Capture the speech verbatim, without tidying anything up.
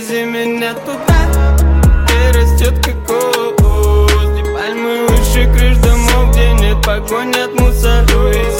Вези меня туда, где растет кокос, где пальмы выше крыш домов, где нет погони от мусоров.